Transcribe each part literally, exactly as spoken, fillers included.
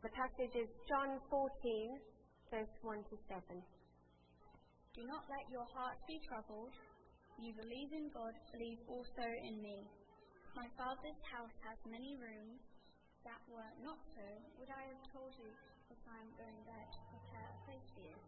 The passage is John fourteen, verse one to seven. Do not let your hearts be troubled. You believe in God, believe also in me. My Father's house has many rooms. That were not so, would I have told you that I am going there to prepare a place for you?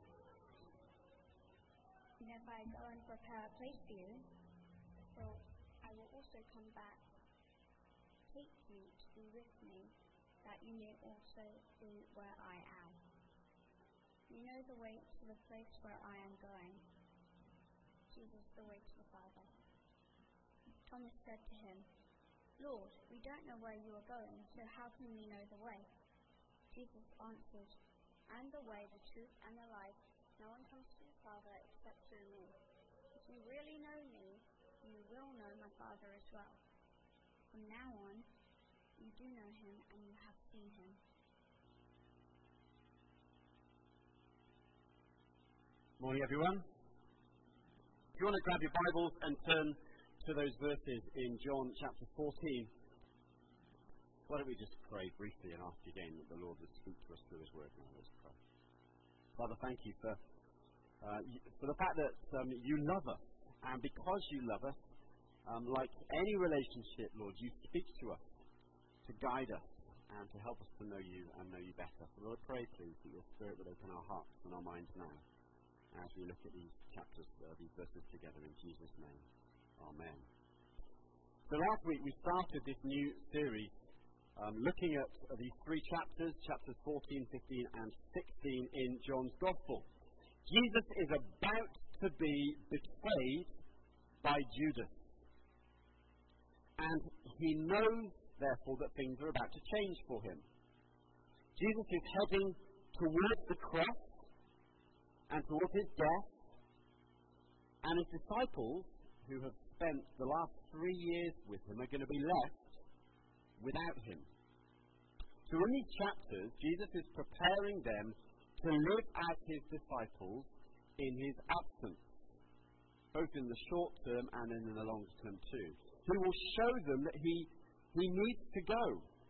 And if I go and prepare a place for you, so I will also come back, take you to be with me, that you may also be where I am. You know the way to the place where I am going. Jesus, the way to the Father. Thomas said to him, Lord, we don't know where you are going, so how can we know the way? Jesus answered, I am the way, the truth, and the life. No one comes to the Father except through me. If you really know me, you will know my Father as well. From now on, you do know him and you have seen him. Morning, everyone. If you want to grab your Bibles and turn to those verses in John chapter fourteen, why don't we just pray briefly and ask again that the Lord would speak to us through his word now. Let's pray. Father, thank you for uh, for the fact that um, you love us, and because you love us, um, like any relationship, Lord, you speak to us to guide us and to help us to know you and know you better. So Lord, I pray, please, that your Spirit would open our hearts and our minds now as we look at these chapters, uh, these verses together in Jesus' name. Amen. So last week we started this new series um, looking at uh, these three chapters, chapters fourteen, fifteen and sixteen in John's Gospel. Jesus is about to be betrayed by Judas. And he knows, therefore, that things are about to change for him. Jesus is heading towards the cross and towards his death, and his disciples, who have spent the last three years with him, are going to be left without him. So in these chapters, Jesus is preparing them to live as his disciples in his absence, both in the short term and in the long term too. He will show them that he, he needs to go,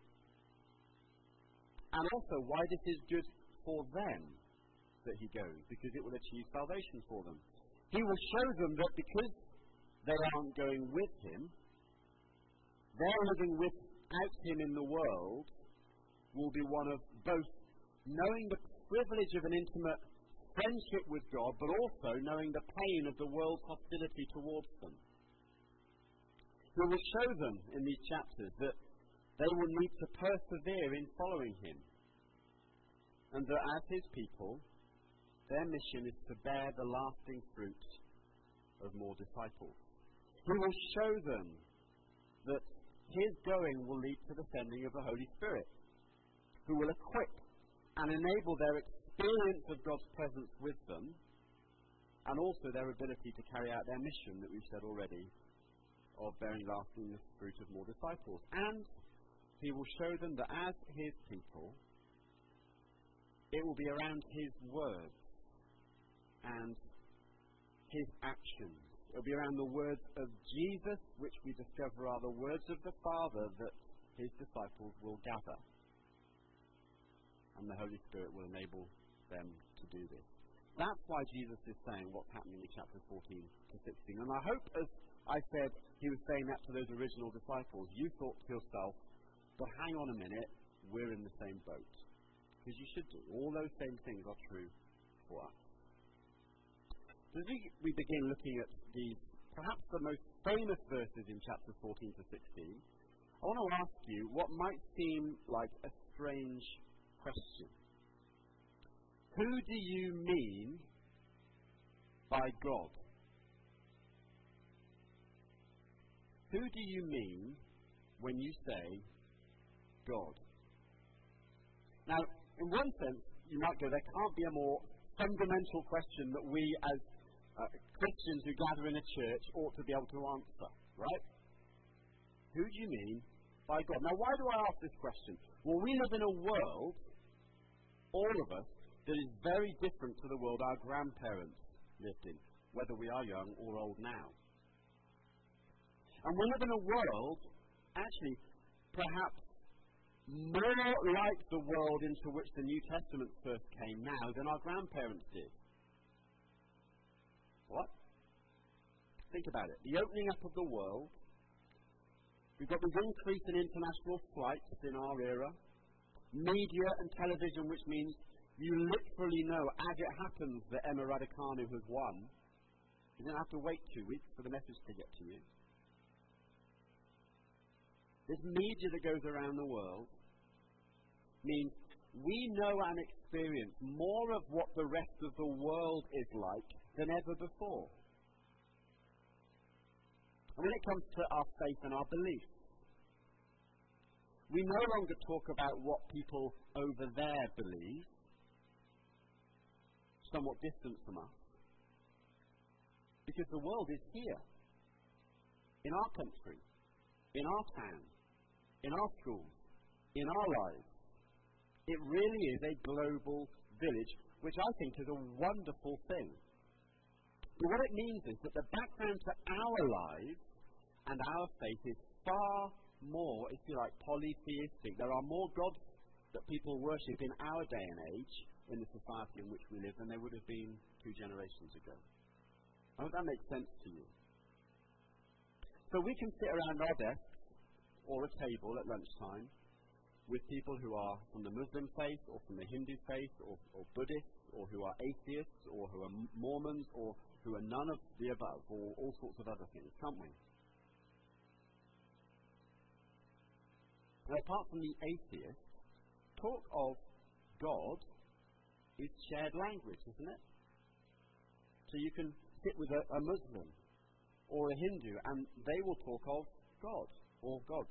and also why this is good for them that he goes, because it will achieve salvation for them. He will show them that because they aren't going with him, their living without him in the world will be one of both knowing the privilege of an intimate friendship with God, but also knowing the pain of the world's hostility towards them. He will show them in these chapters that they will need to persevere in following him, and that as his people, their mission is to bear the lasting fruit of more disciples. He will show them that his going will lead to the sending of the Holy Spirit, who will equip and enable their experience of God's presence with them, and also their ability to carry out their mission that we've said already, of bearing lasting fruit of more disciples. And he will show them that as his people, it will be around his words and his actions. It will be around the words of Jesus, which we discover are the words of the Father, that his disciples will gather. And the Holy Spirit will enable them to do this. That's why Jesus is saying what's happening in chapters fourteen to sixteen. And I hope, as I said, he was saying that to those original disciples, you thought to yourself, but hang on a minute, we're in the same boat. Because you should do. All those same things are true for us. So as we, we begin looking at these, perhaps the most famous verses in chapters fourteen to sixteen, I want to ask you what might seem like a strange question. Who do you mean by God? Who do you mean when you say God? Now, in one sense, you might go, there can't be a more fundamental question that we as uh, Christians who gather in a church ought to be able to answer, right? Who do you mean by God? Now, why do I ask this question? Well, we live in a world, all of us, that is very different to the world our grandparents lived in, whether we are young or old now. And we live in a world, actually, perhaps more like the world into which the New Testament first came now than our grandparents did. What? Think about it. The opening up of the world. We've got this increase in international flights in our era. Media and television, which means you literally know, as it happens, that Emma Raducanu has won. You don't have to wait two weeks for the message to get to you. This media that goes around the world means we know and experience more of what the rest of the world is like than ever before. And when it comes to our faith and our beliefs, we no longer talk about what people over there believe, somewhat distant from us, because the world is here, in our country, in our town, in our schools, in our lives. It really is a global village, which I think is a wonderful thing. But what it means is that the background to our lives and our faith is far more, if you like, polytheistic. There are more gods that people worship in our day and age, in the society in which we live, than there would have been two generations ago. I hope that makes sense to you. So we can sit around our desks or a table at lunchtime with people who are from the Muslim faith or from the Hindu faith or, or Buddhists or who are atheists or who are Mormons or who are none of the above or all sorts of other things, can't we? Now, apart from the atheist, talk of God is shared language, isn't it? So you can sit with a, a Muslim or a Hindu and they will talk of God or gods.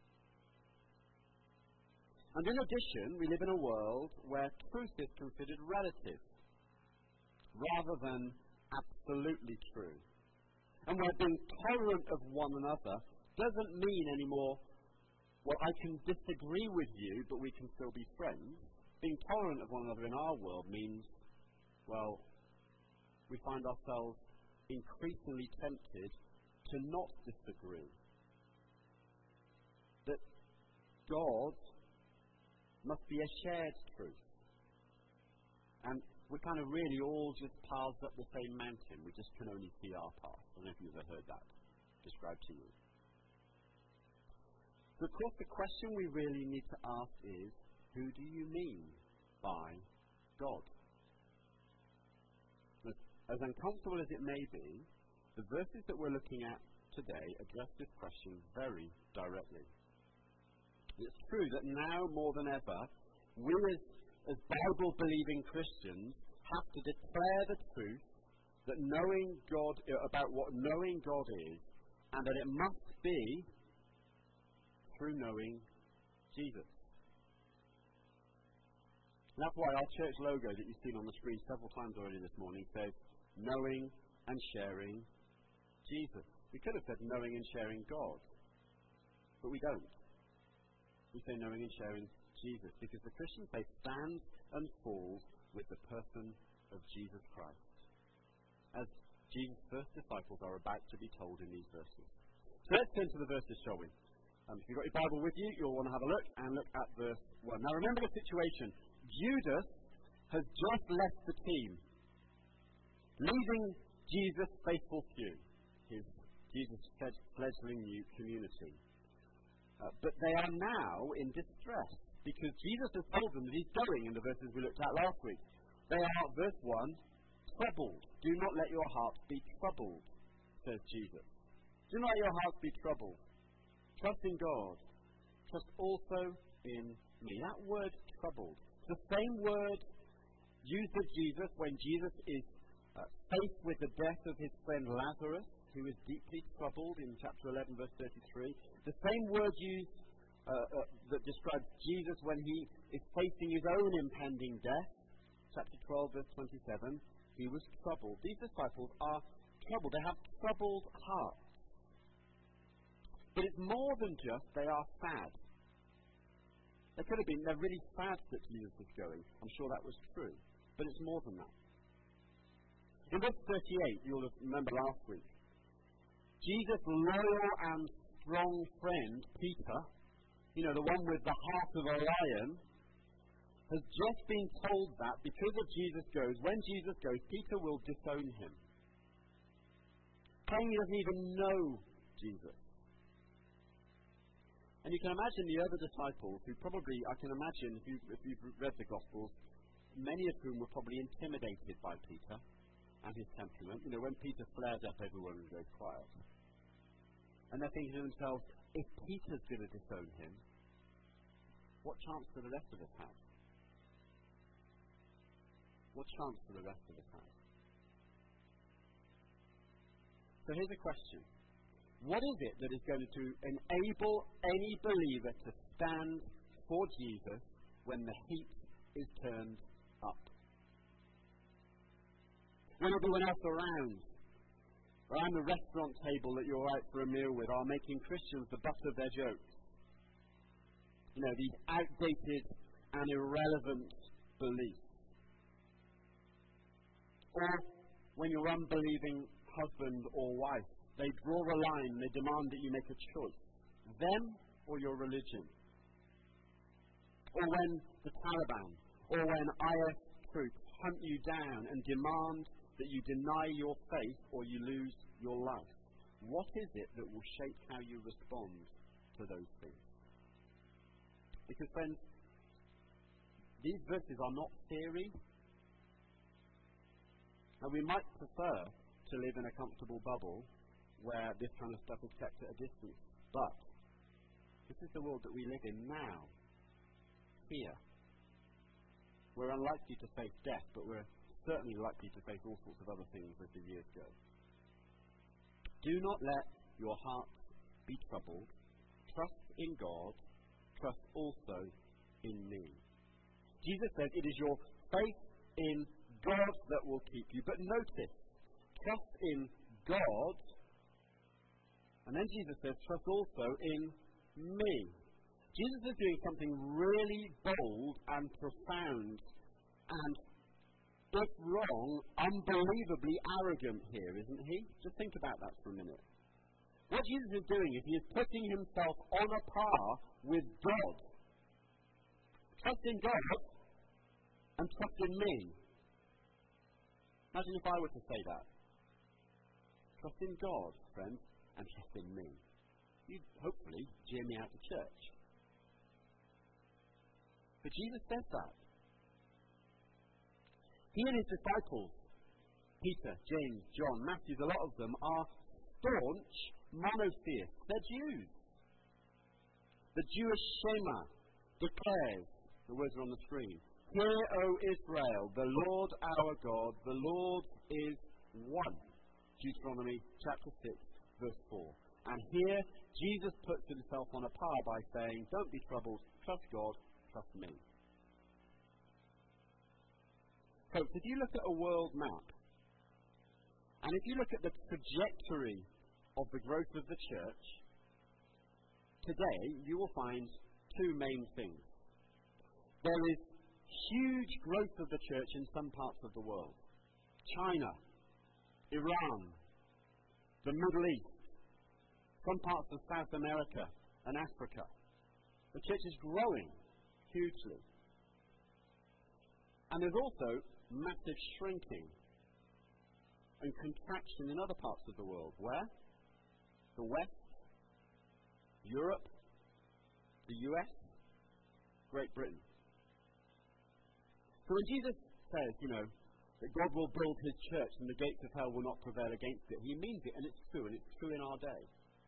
And in addition, we live in a world where truth is considered relative rather than absolutely true. And where being tolerant of one another doesn't mean anymore, well, I can disagree with you, but we can still be friends. Being tolerant of one another in our world means, well, we find ourselves increasingly tempted to not disagree. That God must be a shared truth. And we're kind of really all just paths up the same mountain. We just can only see our path. I don't know if you've ever heard that described to you. So, of course, the question we really need to ask is, who do you mean by God? But as uncomfortable as it may be, the verses that we're looking at today address this question very directly. It's true that now more than ever, we as, as Bible-believing Christians have to declare the truth that knowing God, about what knowing God is, and that it must be through knowing Jesus. And that's why our church logo that you've seen on the screen several times already this morning says, knowing and sharing Jesus. We could have said knowing and sharing God, but we don't. We say knowing and sharing Jesus, because the Christian faith stands and falls with the person of Jesus Christ, as Jesus' first disciples are about to be told in these verses. So let's turn to the verses, shall we? Um, if you've got your Bible with you, you'll want to have a look and look at verse one. Now remember the situation. Judas has just left the team, leaving Jesus' faithful few, his Jesus' fledgling new community. Uh, but they are now in distress because Jesus has told them that he's going in the verses we looked at last week. They are, verse one, troubled. Do not let your hearts be troubled, says Jesus. Do not let your hearts be troubled. Trust in God. Trust also in me. That word, troubled, the same word used of Jesus when Jesus is uh, faced with the death of his friend Lazarus, who is deeply troubled in chapter eleven, verse thirty-three. The same word used uh, uh, that describes Jesus when he is facing his own impending death, chapter twelve, verse twenty-seven. He was troubled. These disciples are troubled. They have troubled hearts. But it's more than just they are sad. They could have been, they're really sad that Jesus is going. I'm sure that was true. But it's more than that. In verse thirty-eight, you'll remember last week, Jesus' loyal and strong friend, Peter, you know, the one with the heart of a lion, has just been told that because of Jesus goes, when Jesus goes, Peter will disown him. Claiming he doesn't even know Jesus. And you can imagine the other disciples who probably, I can imagine, if, you, if you've read the Gospels, many of whom were probably intimidated by Peter and his temperament. You know, when Peter flares up, everyone goes quiet. And they're thinking to themselves, if Peter's going to disown him, what chance do the rest of us have? What chance do the rest of us have? So here's a question. What is it that is going to enable any believer to stand for Jesus when the heat is turned up? When everyone else around, around the restaurant table that you're out for a meal with, are making Christians the butt of their jokes. You know, these outdated and irrelevant beliefs. Or when your unbelieving husband or wife, they draw a line, they demand that you make a choice. Them or your religion. Or when the Taliban or when I S troops hunt you down and demand that you deny your faith or you lose your life. What is it that will shape how you respond to those things? Because, friends, these verses are not theory. Now, we might prefer to live in a comfortable bubble where this kind of stuff is kept at a distance. But this is the world that we live in now. Here. We're unlikely to face death, but we're certainly likely to face all sorts of other things as the years go. Do not let your heart be troubled. Trust in God. Trust also in me. Jesus said it is your faith in God that will keep you. But notice, trust in God, and then Jesus says, trust also in me. Jesus is doing something really bold and profound and, if wrong, unbelievably arrogant here, isn't he? Just think about that for a minute. What Jesus is doing is he is putting himself on a par with God. Trust in God and trust in me. Imagine if I were to say that. Trust in God, friends, and trust in me. You'd hopefully jeer me out of church. But Jesus says that. He and his disciples, Peter, James, John, Matthew, a lot of them are staunch monotheists. They're Jews. The Jewish Shema declares, the words are on the screen, Hear, O Israel, the Lord our God, the Lord is one. Deuteronomy chapter six, verse four. And here, Jesus puts himself on a par by saying, don't be troubled, trust God, trust me. Folks, if you look at a world map, and if you look at the trajectory of the growth of the church, today you will find two main things. There is huge growth of the church in some parts of the world. China, Iran, the Middle East, some parts of South America and Africa. The church is growing hugely. And there's also massive shrinking and contraction in other parts of the world. Where? The West, Europe, the U S, Great Britain. So when Jesus says, you know, that God will build his church and the gates of hell will not prevail against it, he means it, and it's true, and it's true in our day.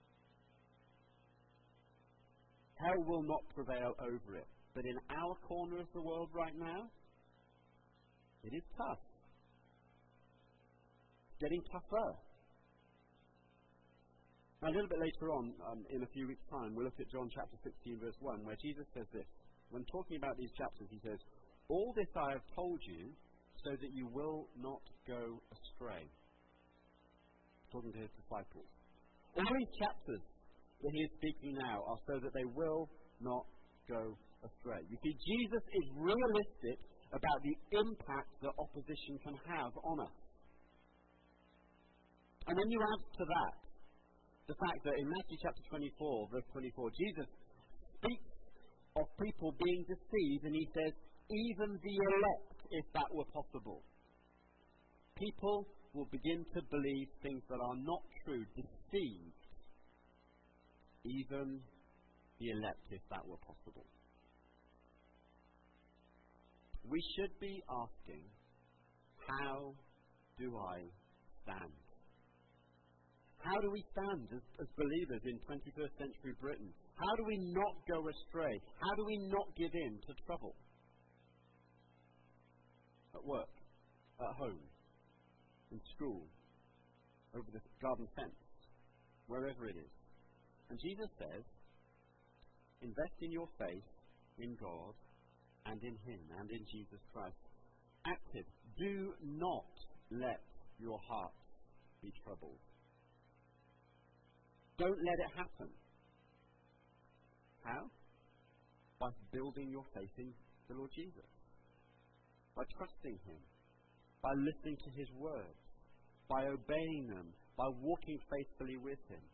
Hell will not prevail over it. But in our corner of the world right now, it is tough. It's getting tougher. Now, a little bit later on, um, in a few weeks' time, we'll look at John chapter sixteen, verse one, where Jesus says this. When talking about these chapters, he says, all this I have told you so that you will not go astray. Talking to his disciples. All these chapters that he is speaking now are so that they will not go astray. You see, Jesus is realistic about the impact that opposition can have on us. And then you add to that the fact that in Matthew chapter twenty-four, verse twenty-four, Jesus speaks of people being deceived, and he says, even the elect, if that were possible. People will begin to believe things that are not true, deceived. Even the elect, if that were possible. We should be asking, how do I stand? How do we stand as, as believers in twenty-first century Britain? How do we not go astray? How do we not give in to trouble? At work, at home, in school, over the garden fence, wherever it is. And Jesus says, invest in your faith in God and in Him and in Jesus Christ. Active. Do not let your heart be troubled. Don't let it happen. How? By building your faith in the Lord Jesus. By trusting Him. By listening to His words. By obeying them. By walking faithfully with Him.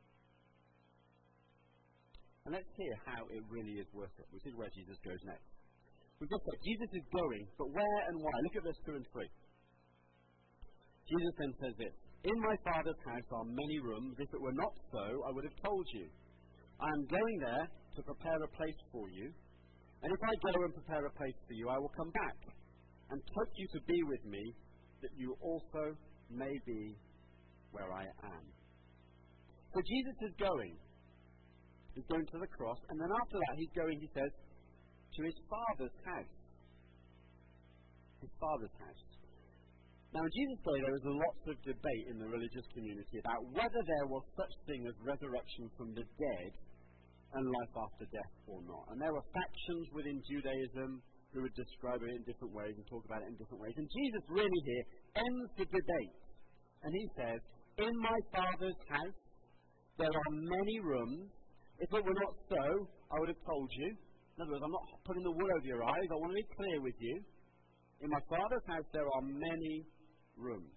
And let's hear how it really is worth it, which is where Jesus goes next. We've just said Jesus is going, but where and why? Look at verse two and three. Jesus then says this, in my Father's house are many rooms. If it were not so, I would have told you. I am going there to prepare a place for you. And if I go and prepare a place for you, I will come back and take you to be with me, that you also may be where I am. So Jesus is going. He's going to the cross, and then after that he's going, he says, to his Father's house. His Father's house. Now in Jesus' day there was lots of debate in the religious community about whether there was such thing as resurrection from the dead and life after death or not. And there were factions within Judaism who would describe it in different ways and talk about it in different ways. And Jesus really here ends the debate. And he says, in my Father's house there are many rooms. If it were not so, I would have told you. In other words, I'm not putting the wool over your eyes. I want to be clear with you. In my Father's house there are many rooms.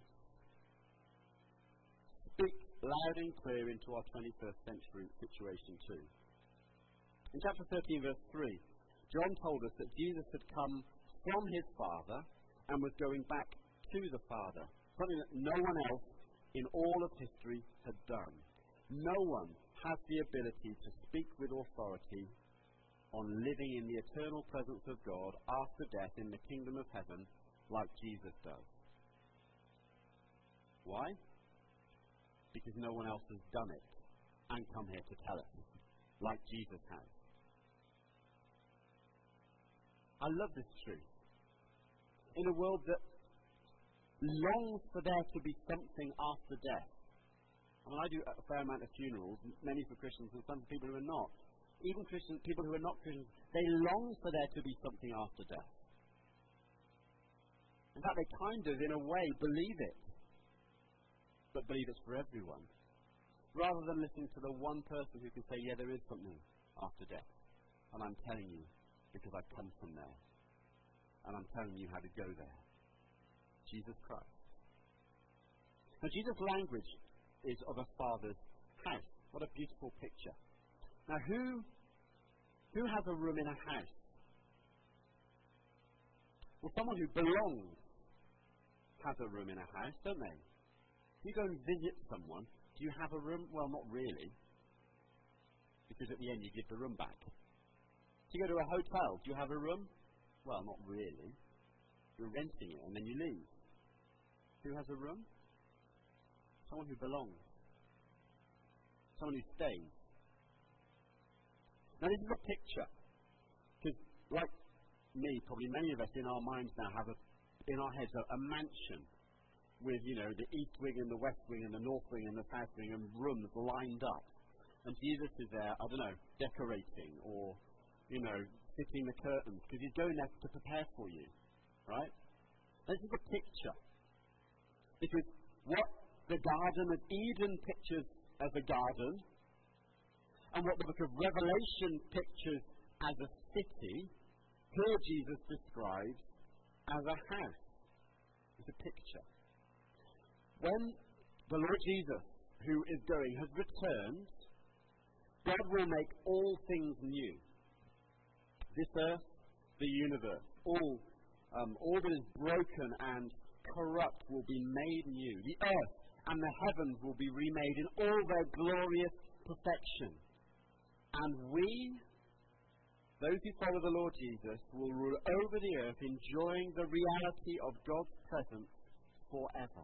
Speak loud and clear into our twenty-first century situation too. In chapter thirteen, verse three, John told us that Jesus had come from his Father and was going back to the Father. Something that no one else in all of history had done. No one has the ability to speak with authority on living in the eternal presence of God after death in the kingdom of heaven like Jesus does. Why? Because no one else has done it and come here to tell us, like Jesus has. I love this truth. In a world that longs for there to be something after death. I mean, I do a fair amount of funerals, many for Christians and some for people who are not. Even Christian people who are not Christians, they long for there to be something after death. In fact, they kind of, in a way, believe it. But believe it's for everyone. Rather than listening to the one person who can say, yeah, there is something after death. And I'm telling you, because I've come from there. And I'm telling you how to go there. Jesus Christ. Now, Jesus' language is of a Father's house. What a beautiful picture. Now, who, who has a room in a house? Well, someone who belongs has a room in a house, don't they? If you go and visit someone, do you have a room? Well, not really. Because at the end you give the room back. If you go to a hotel, do you have a room? Well, not really. You're renting it and then you leave. Who has a room? Someone who belongs. Someone who stays. Now this is a picture. Because like me, probably many of us in our minds now have a, in our heads a, a mansion with, you know, the east wing and the west wing and the north wing and the south wing and rooms lined up. And Jesus is there, I don't know, decorating or, you know, fitting the curtains because he's going there to prepare for you. Right? This is a picture. Because what the Garden of Eden pictures as a garden and what the book of Revelation pictures as a city, here Jesus describes as a house. It's a picture. When the Lord Jesus, who is going, has returned, God will make all things new. This earth, the universe, all, um, all that is broken and corrupt will be made new. The earth and the heavens will be remade in all their glorious perfection. And we, those who follow the Lord Jesus, will rule over the earth, enjoying the reality of God's presence forever.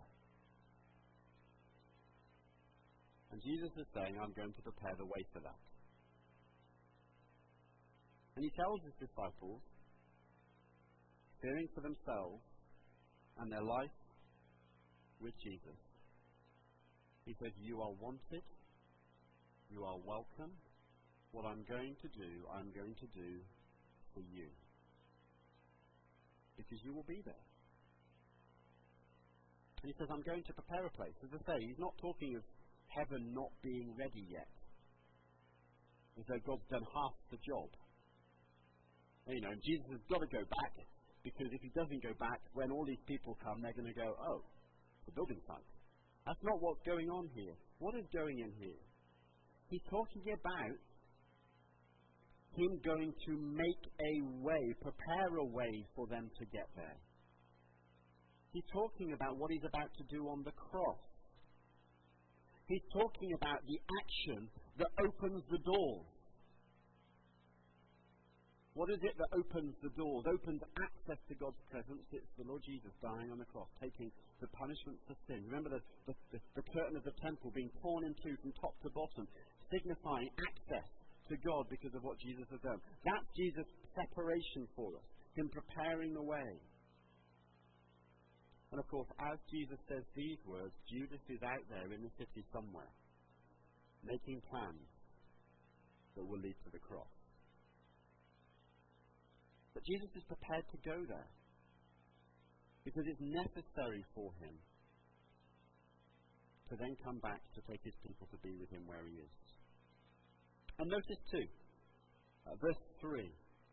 And Jesus is saying, I'm going to prepare the way for that. And he tells his disciples, fearing for themselves and their life with Jesus, he says, you are wanted, you are welcome. What I'm going to do, I'm going to do for you. Because you will be there. And he says, I'm going to prepare a place. As I say, he's not talking of heaven not being ready yet. As though God's done half the job. You know, and Jesus has got to go back, because if he doesn't go back, when all these people come, they're going to go, oh, the building site. That's not what's going on here. What is going in here? He's talking about him going to make a way, prepare a way for them to get there. He's talking about what he's about to do on the cross. He's talking about the action that opens the door. What is it that opens the doors, opens access to God's presence? It's the Lord Jesus dying on the cross, taking the punishment for sin. Remember the, the, the, the curtain of the temple being torn in two from top to bottom, signifying access to God because of what Jesus has done. That's Jesus' separation for us, him preparing the way. And of course, as Jesus says these words, Judas is out there in the city somewhere, making plans that will lead to the cross. But Jesus is prepared to go there because it's necessary for him to then come back to take his people to be with him where he is. And notice too, uh, verse three.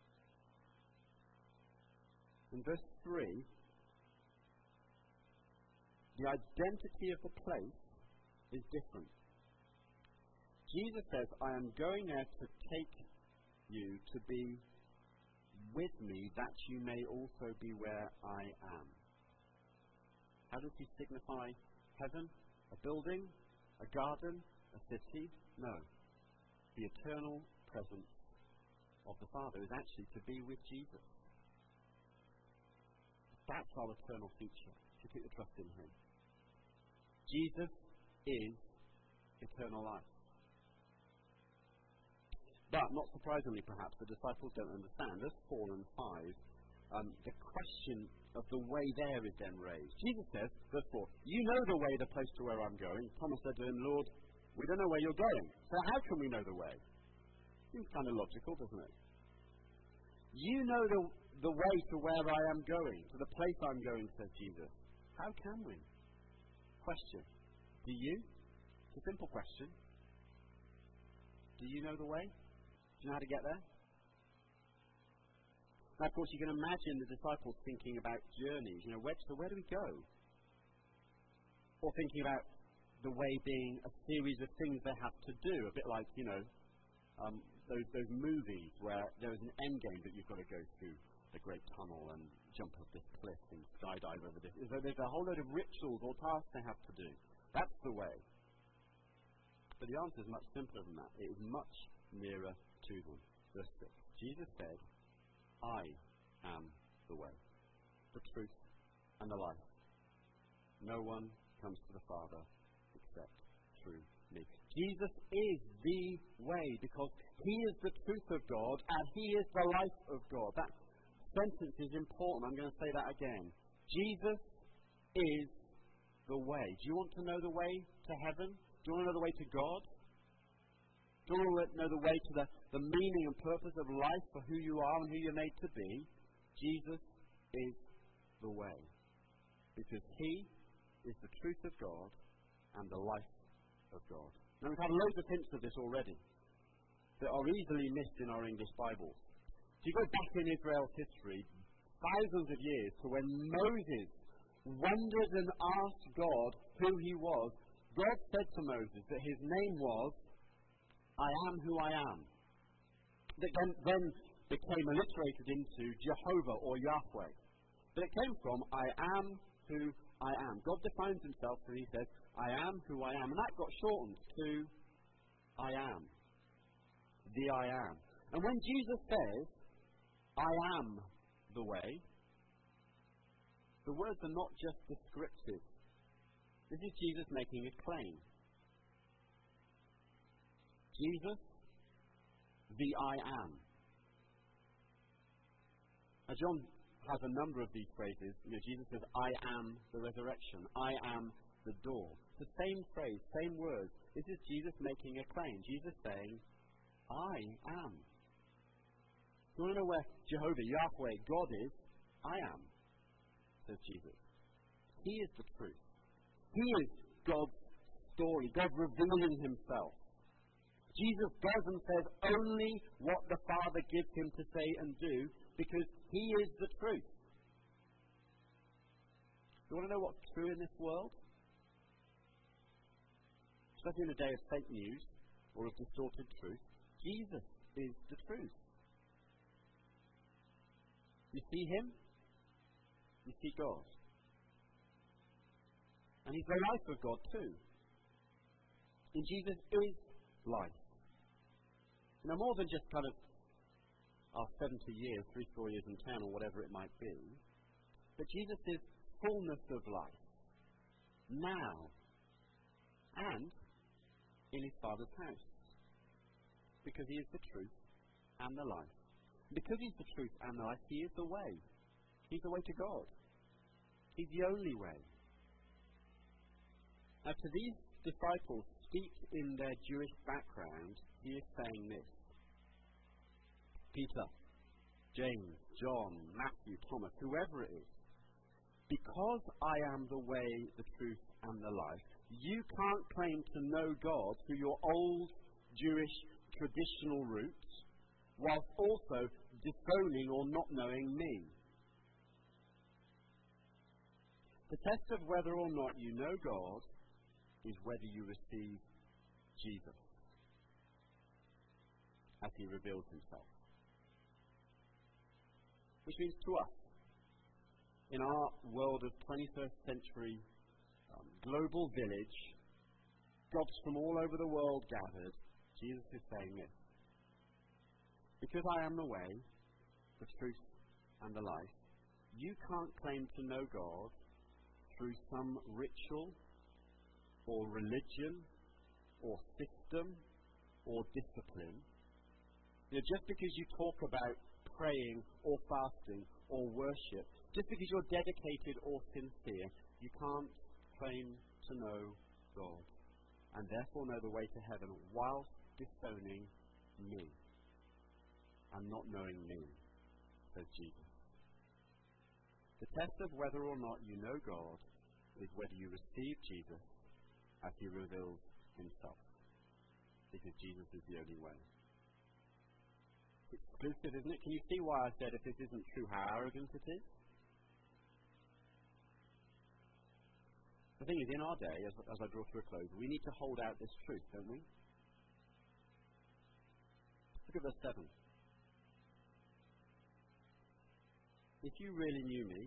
In verse three, the identity of the place is different. Jesus says, I am going there to take you to be with me, that you may also be where I am. How does he signify heaven? A building? A garden? A city? No. The eternal presence of the Father is actually to be with Jesus. That's our eternal future, to put your trust in him. Jesus is eternal life. But, not surprisingly perhaps, the disciples don't understand. Verse four and five, um, the question of the way there is then raised. Jesus says, verse four, you know the way, the place to where I'm going. Thomas said to him, Lord, we don't know where you're going, so how can we know the way? Seems kind of logical, doesn't it? You know the, the way to where I am going, to the place I'm going, says Jesus. How can we? Question. Do you? It's a simple question. Do you know the way? Do you know how to get there? Now, of course, you can imagine the disciples thinking about journeys. You know, where, so where do we go? Or thinking about the way being a series of things they have to do, a bit like, you know, um, those, those movies where there is an end game that you've got to go through the great tunnel and jump off this cliff and skydive over this. So there's a whole load of rituals or tasks they have to do. That's the way. But the answer is much simpler than that. It is much nearer to them. Verse six. Jesus said, I am the way, the truth, and the life. No one comes to the Father except through me. Jesus is the way because he is the truth of God and he is the life of God. That sentence is important. I'm going to say that again. Jesus is the way. Do you want to know the way to heaven? Do you want to know the way to God? Do you want to know the way to the, the meaning and purpose of life for who you are and who you're made to be? Jesus is the way. Because he is the truth of God and the life of God. Now, we've had loads of hints of this already that are easily missed in our English Bibles. If you go back in Israel's history, thousands of years to when Moses wondered and asked God who he was, God said to Moses that his name was, I am who I am. That then, then became alliterated into Jehovah or Yahweh. But it came from I am who I am. God defines himself and he says, I am who I am. And that got shortened to I am. The I am. And when Jesus says, I am the way, the words are not just descriptive. This is Jesus making a claim. Jesus, the I am. Now John has a number of these phrases. You know, Jesus says, I am the resurrection. I am the door. The same phrase, same words. This is Jesus making a claim. Jesus saying, I am. You want to know where Jehovah, Yahweh, God is? I am, says Jesus. He is the truth. He is God's story, God revealing himself. Jesus does and says only what the Father gives him to say and do because he is the truth. You want to know what's true in this world? Especially in a day of fake news or of distorted truth, Jesus is the truth. You see him, you see God. And he's the life of God too. And Jesus is life. You know, more than just kind of our seventy years, three score years and ten, or whatever it might be. But Jesus is fullness of life. Now. And in his Father's house. Because he is the truth and the life. Because he's the truth and the life, he is the way. He's the way to God. He's the only way. Now to these disciples, steeped in their Jewish background, he is saying this. Peter, James, John, Matthew, Thomas, whoever it is, because I am the way, the truth, and the life, you can't claim to know God through your old Jewish traditional roots, whilst also disowning or not knowing me. The test of whether or not you know God is whether you receive Jesus as he reveals himself. Which means to us, in our world of twenty-first century um, global village, gods from all over the world gathered, Jesus is saying this. Because I am the way, the truth, and the life, you can't claim to know God through some ritual or religion or system or discipline. You know, just because you talk about praying or fasting or worship, just because you're dedicated or sincere, you can't claim to know God and therefore know the way to heaven whilst disowning me and not knowing me, says Jesus. The test of whether or not you know God is whether you receive Jesus as he reveals himself. Because Jesus is the only way. It's exclusive, isn't it? Can you see why I said if this isn't true, how arrogant it is? The thing is, in our day, as, as I draw to a close, we need to hold out this truth, don't we? Look at verse seven. If you really knew me,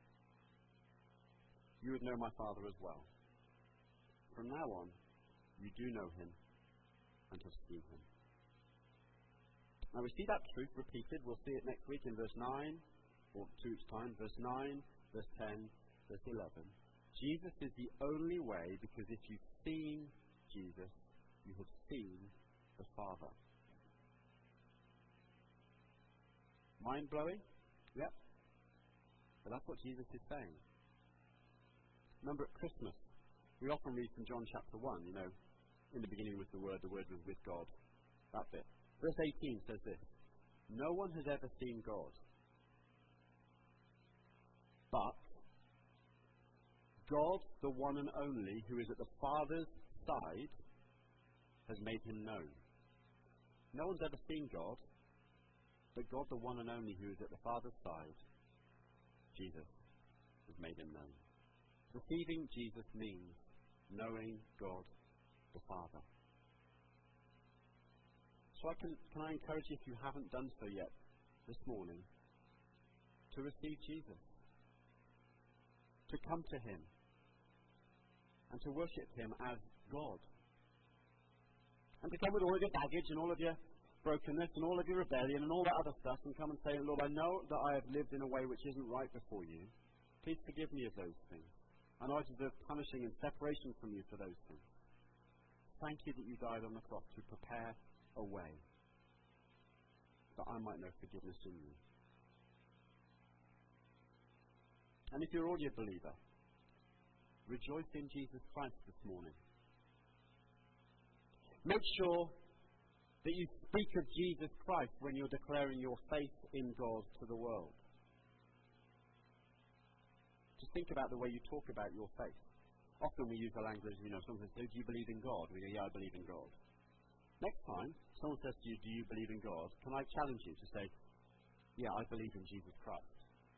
you would know my Father as well. From now on, you do know him and have seen him. Now we see that truth repeated. We'll see it next week in verse nine, or two weeks' time, verse nine, verse ten, verse eleven. Jesus is the only way because if you've seen Jesus, you have seen the Father. Mind-blowing? Yep. But that's what Jesus is saying. Remember at Christmas, we often read from John chapter one, you know, in the beginning was the Word, the Word was with God. That bit. Verse eighteen says this, no one has ever seen God, but God, the one and only, who is at the Father's side, has made him known. No one's ever seen God, but God, the one and only, who is at the Father's side, Jesus, has made him known. Receiving Jesus means knowing God the Father. So I can, can I encourage you, if you haven't done so yet, this morning to receive Jesus, to come to him, and to worship him as God. And to come with all of your baggage and all of your brokenness and all of your rebellion and all that other stuff and come and say, Lord, I know that I have lived in a way which isn't right before you. Please forgive me of those things. I know I deserve punishing and separation from you for those things. Thank you that you died on the cross to prepare a way that I might know forgiveness in you. And if you're already a believer, rejoice in Jesus Christ this morning. Make sure that you speak of Jesus Christ when you're declaring your faith in God to the world. Just think about the way you talk about your faith. Often we use the language, you know, someone says, do you believe in God? We go, yeah, I believe in God. Next time, someone says to you, do you believe in God? Can I challenge you to say, yeah, I believe in Jesus Christ?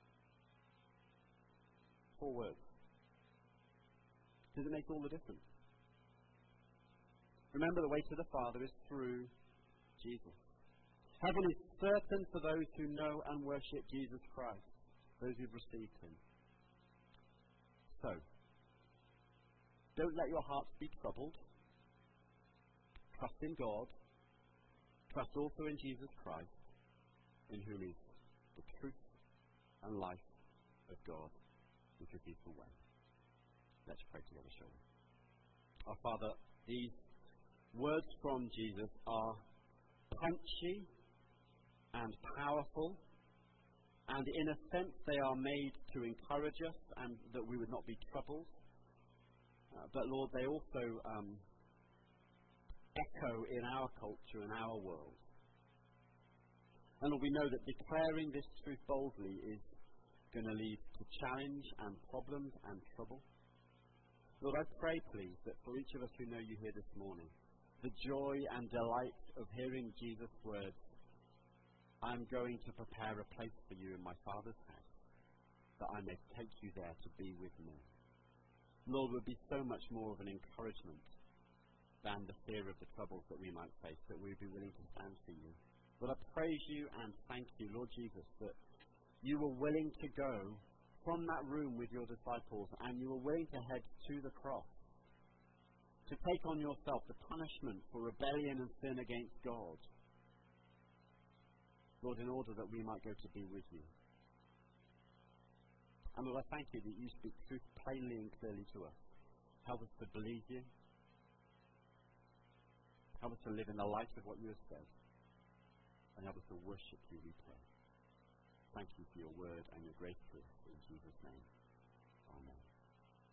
Four words. Does it make all the difference? Remember, the way to the Father is through Jesus. Heaven is certain for those who know and worship Jesus Christ, those who've received him. So, don't let your hearts be troubled. Trust in God. Trust also in Jesus Christ, in whom is the truth and life of God, because he's the way. Let's pray together, shall we? Our Father, these words from Jesus are punchy and powerful, and in a sense they are made to encourage us and that we would not be troubled. Uh, but Lord, they also um, echo in our culture and our world. And Lord, we know that declaring this truth boldly is going to lead to challenge and problems and trouble. Lord, I pray, please, that for each of us who know you here this morning, the joy and delight of hearing Jesus' words, I'm going to prepare a place for you in my Father's house, that I may take you there to be with me. Lord, would be so much more of an encouragement than the fear of the troubles that we might face, that we would be willing to stand for you. Lord, I praise you and thank you, Lord Jesus, that you were willing to go from that room with your disciples and you were willing to head to the cross, to take on yourself the punishment for rebellion and sin against God. Lord, in order that we might go to be with you. And Lord, I thank you that you speak truth plainly and clearly to us. Help us to believe you. Help us to live in the light of what you have said. And help us to worship you, we pray. Thank you for your word and your grace to us. In Jesus' name.